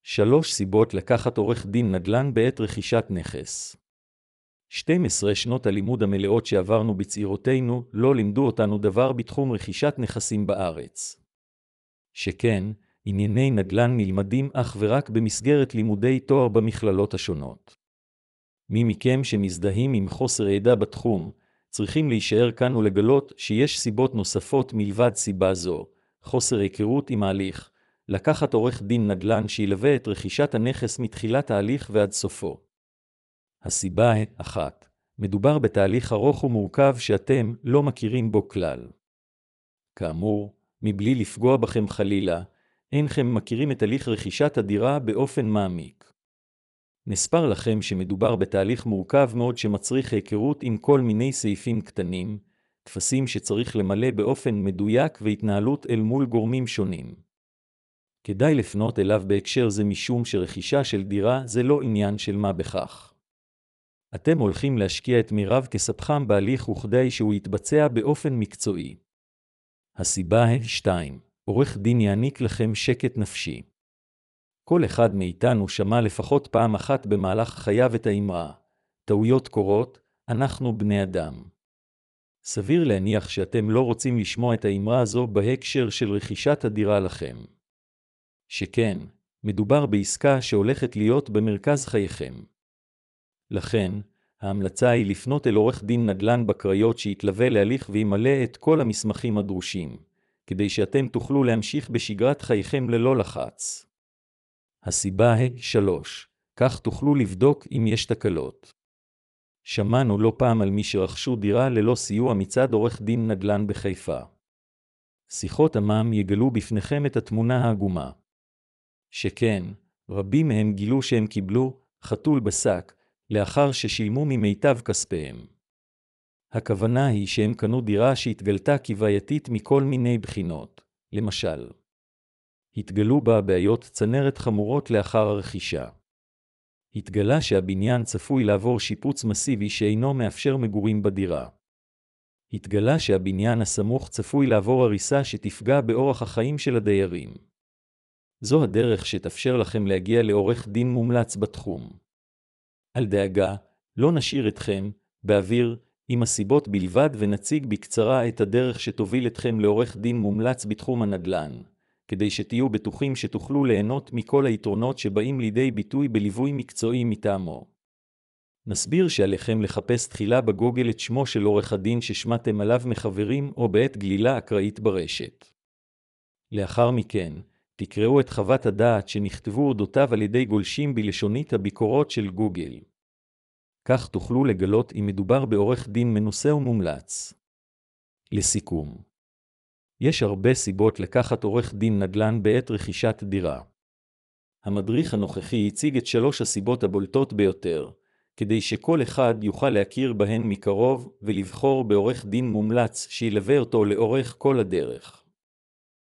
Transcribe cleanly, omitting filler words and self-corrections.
3 סיבות לקחת עורך דין נדל"ן בעת רכישת נכס. 12 שנות הלימוד המלאות שעברנו בצעירותינו לא לימדו אותנו דבר בתחום רכישת נכסים בארץ. שכן, ענייני נדל"ן נלמדים אך ורק במסגרת לימודי תואר במכללות השונות. מי מכם שמזדהים עם חוסר ידע בתחום, צריכים להישאר כאן ולגלות שיש סיבות נוספות מלבד סיבה זו, חוסר היכרות עם ההליך, לקחת עורך דין נדל"ן שילווה את רכישת הנכס מתחילת ההליך ועד סופו. הסיבה היא 1. מדובר בתהליך ארוך ומורכב שאתם לא מכירים בו כלל. כאמור, מבלי לפגוע בכם חלילה, אינכם מכירים את הליך רכישת הדירה באופן מעמיק. נספר לכם שמדובר בתהליך מורכב מאוד שמצריך היכרות עם כל מיני סעיפים קטנים, טפסים שצריך למלא באופן מדויק והתנהלות אל מול גורמים שונים. כדאי לפנות אליו בהקשר זה משום שרכישה של דירה זה לא עניין של מה בכך. אתם הולכים להשקיע את מירב כספכם בהליך וכדי שהוא יתבצע באופן מקצועי. הסיבה היא 2. עורך דין יעניק לכם שקט נפשי. כל אחד מאיתנו שמע לפחות פעם אחת במהלך חייו את האמרה, טעויות קורות, אנחנו בני אדם. סביר להניח שאתם לא רוצים לשמוע את האמרה הזו בהקשר של רכישת הדירה לכם. שכן, מדובר בעסקה שהולכת להיות במרכז חייכם. לכן, ההמלצה היא לפנות אל עורך דין נדל"ן בקריות שיתלווה להליך וימלא את כל המסמכים הדרושים, כדי שאתם תוכלו להמשיך בשגרת חייכם ללא לחץ. הסיבה היא 3. כך תוכלו לבדוק אם יש תקלות. שמענו לא פעם על מי שרכשו דירה ללא סיוע מצד עורך דין נדל"ן בחיפה. שיחות עמם יגלו בפניכם את התמונה העגומה. שכן, רבים מהם גילו שהם קיבלו חתול בשק, לאחר ששילמו ממיטב כספיהם. הכוונה היא שהם קנו דירה שהתגלתה כבעייתית מכל מיני בחינות, למשל. התגלו בה בעיות צנרת חמורות לאחר הרכישה. התגלה שהבניין צפוי לעבור שיפוץ מסיבי שאינו מאפשר מגורים בדירה. התגלה שהבניין הסמוך צפוי לעבור הריסה שתפגע באורח החיים של הדיירים. זו הדרך שתאפשר לכם להגיע לעורך דין מומלץ בתחום. אל דאגה, לא נשאיר אתכם באוויר עם הסיבות בלבד ונציג בקצרה את הדרך שתוביל אתכם לעורך דין מומלץ בתחום הנדל"ן, כדי שתהיו בטוחים שתוכלו ליהנות מכל היתרונות שבאים לידי ביטוי בליווי מקצועי מטעמו. נסביר שעליכם לחפש תחילה בגוגל את שמו של עורך הדין ששמעתם עליו מחברים או בעת גלילה אקראית ברשת. לאחר מכן, תקראו את חוות הדעת שנכתבו אודותיו על ידי גולשים בלשונית הביקורות של גוגל. כך תוכלו לגלות אם מדובר בעורך דין מנוסה ומומלץ. לסיכום, יש הרבה סיבות לקחת עורך דין נדל"ן בעת רכישת דירה. המדריך הנוכחי הציג את 3 הסיבות הבולטות ביותר, כדי שכל אחד יוכל להכיר בהן מקרוב ולבחור בעורך דין מומלץ שילווה אותו לאורך כל הדרך.